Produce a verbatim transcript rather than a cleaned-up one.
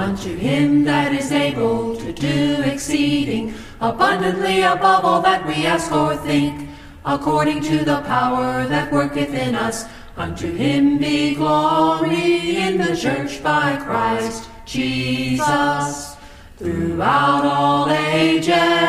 unto him that is able to do exceeding abundantly above all that we ask or think, according to the power that worketh in us. Unto him be glory in the church by Christ Jesus throughout all ages.